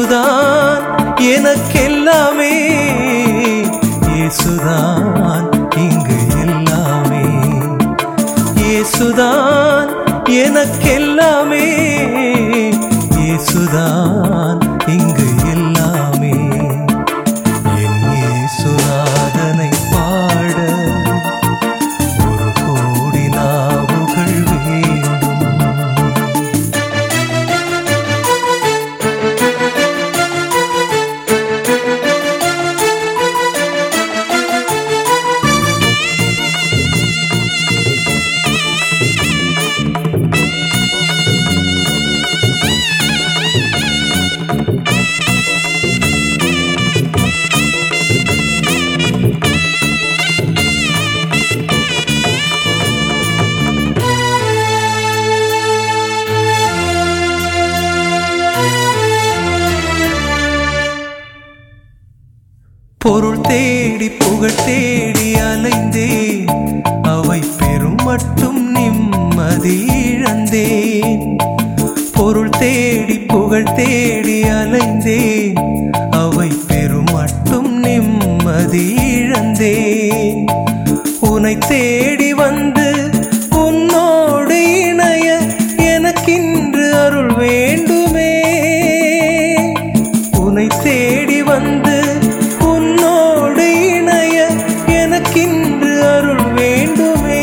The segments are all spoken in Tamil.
இயேசுதான் எனக்கெல்லாமே, இயேசுதான் இங்கு எல்லாமே, இயேசுதான் எனக்கெல்லாமே, இயேசுதான் இங்கு எல்லாமே. என் இயேசுநாதனை பாட ஒரு கோடி நாவுகள் வேண்டும். பொருள் தேடி புகழ் தேடி அலைந்தேன், அவை பெரும் மட்டும் நிம்மதி இழந்தேன். பொருள் தேடி புகழ் தேடி அலைந்தேன், அவை பெரும் மட்டும் நிம்மதி இழந்தேன். உன்னை தேடி வந்து உன்னோடு இணைய எனக்கின்று அருள் வேண்டுமே. உன்னை தேடி வந்து உன்னோடு இணைய எனக்கின்று அருள் வேண்டுமே.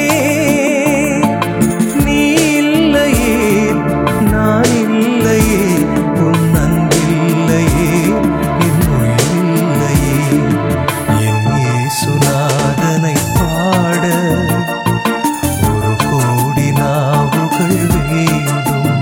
நீ இல்லையே நான் இல்லையே, உன் அன்பில்லையே என் உயிர் இல்லையே. என் இயேசுநாதனை பாட ஒரு கோடி நாவுகள் வேண்டும்.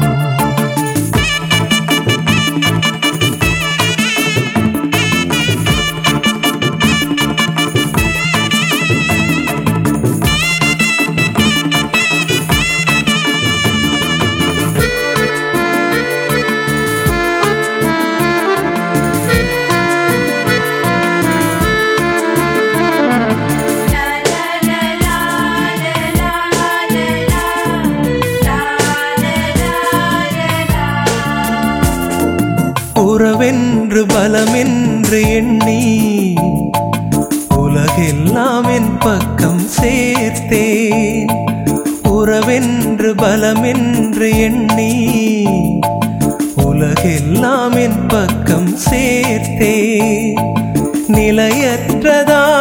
உறவென்று பலமென்று எண்ணி உலகெல்லாம் என் பக்கம் சேர்த்தேன். உறவென்று பலமென்று எண்ணி உலகெல்லாம் என் பக்கம் சேர்த்தேன். நிலையற்றதா